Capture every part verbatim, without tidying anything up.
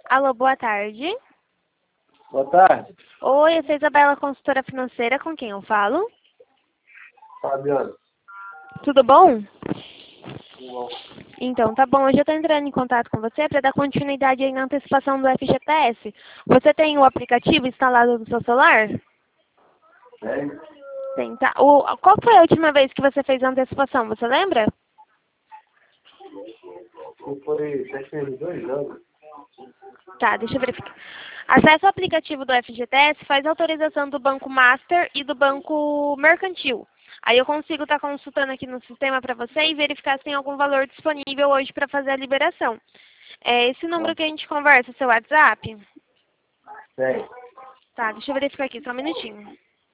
Alô, boa tarde. Boa tarde. Oi, eu sou Isabela, consultora financeira, com quem eu falo? Fabiano. Tudo bom? Tudo bom? Então, tá bom. Hoje eu estou entrando em contato com você para dar continuidade aí na antecipação do F G T S. Você tem o aplicativo instalado no seu celular? Tem? Tem, tá. O, qual foi a última vez que você fez a antecipação? Você lembra? Foi faz dois anos. Tá, deixa eu verificar. Acesse o aplicativo do F G T S, faz autorização do Banco Master e do Banco Mercantil. Aí eu consigo estar consultando aqui no sistema para você e verificar se tem algum valor disponível hoje para fazer a liberação. É esse número que a gente conversa, seu WhatsApp? Tem. Tá, deixa eu verificar aqui, só um minutinho.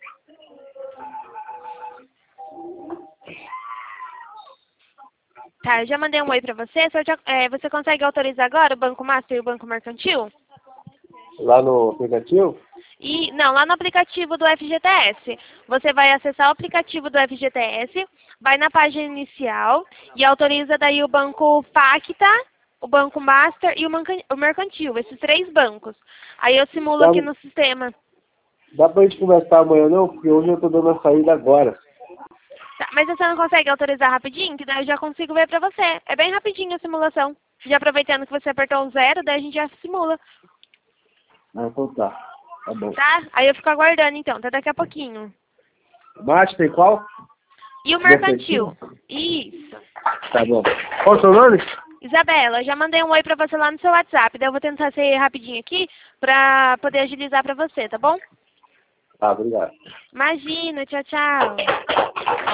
Tá, eu já mandei um oi para você. Só já, é, você consegue autorizar agora o Banco Master e o Banco Mercantil? Lá no aplicativo? E, não, lá no aplicativo do F G T S. Você vai acessar o aplicativo do F G T S, vai na página inicial e autoriza daí o Banco Pacta, o Banco Master e o Manca- o Mercantil, esses três bancos. Aí eu simulo Dá, aqui no sistema. dá pra gente conversar amanhã não? Porque hoje eu tô dando a saída agora. Tá, mas você não consegue autorizar rapidinho? Que daí eu já consigo ver pra você. É bem rapidinho a simulação. Já aproveitando que você apertou o zero, daí a gente já simula. Ah, então tá. Tá bom. Tá? Aí eu fico aguardando então, até daqui a pouquinho. Mate tem qual? E o Mercantil? Isso. Tá bom. Qual o seu nome? Isabela, já mandei um oi pra você lá no seu WhatsApp. Daí eu vou tentar ser rapidinho aqui pra poder agilizar pra você, tá bom? Tá, obrigado. Imagina, tchau, tchau.